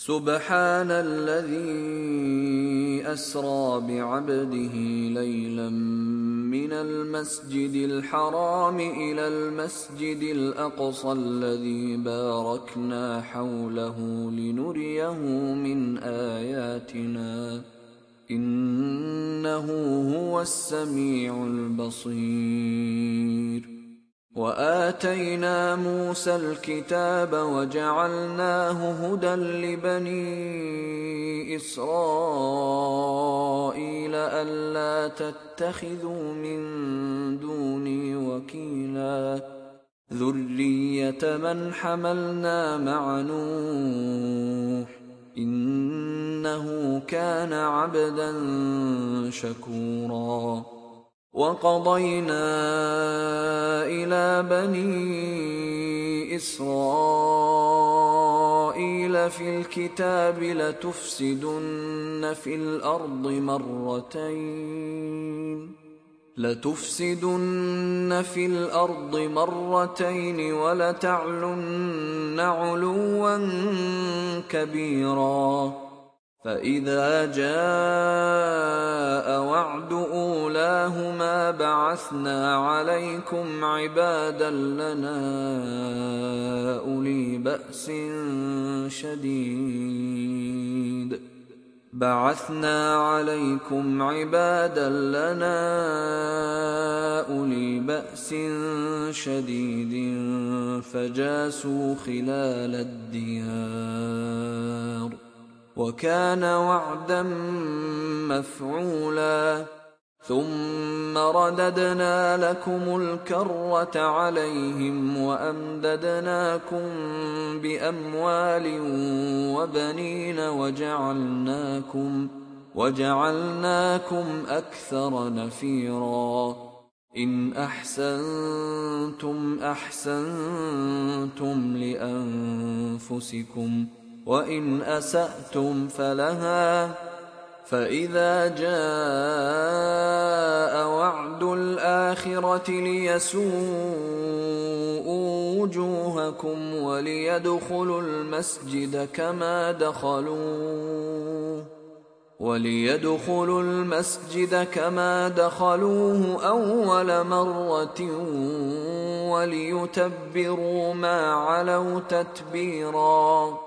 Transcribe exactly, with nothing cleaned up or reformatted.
سبحان الذي أسرى بعبده ليلا من المسجد الحرام إلى المسجد الأقصى الذي باركنا حوله لنريه من آياتنا إنه هو السميع البصير. وآتينا موسى الكتاب وجعلناه هدى لبني إسرائيل ألا تتخذوا من دوني وكيلا ذرية من حملنا مع نوح إنه كان عبدا شكورا. وقضينا إلى بني إسرائيل في الكتاب لتفسدن في الأرض مرتين لتفسدن في الأرض مرتين ولتعلن علوا كبيرا. فإذا جاء وعد أولاهما بعثنا عليكم عبادا لنا أولي بأس شديد بعثنا عليكم عبادا لنا أولي بأس شديد فجاسوا خلال الديار وكان وعدا مفعولا. ثم رددنا لكم الكرة عليهم وأمددناكم بأموال وبنين وجعلناكم, وجعلناكم أكثر نفيرا. إن أحسنتم أحسنتم لأنفسكم وإن أسأتم فلها. فإذا جاء وعد الآخرة ليسوءوا وجوهكم وليدخلوا المسجد كما دخلوه وليدخلوا المسجد كما دخلوه أول مرة وليتبروا ما علوا تتبيرا.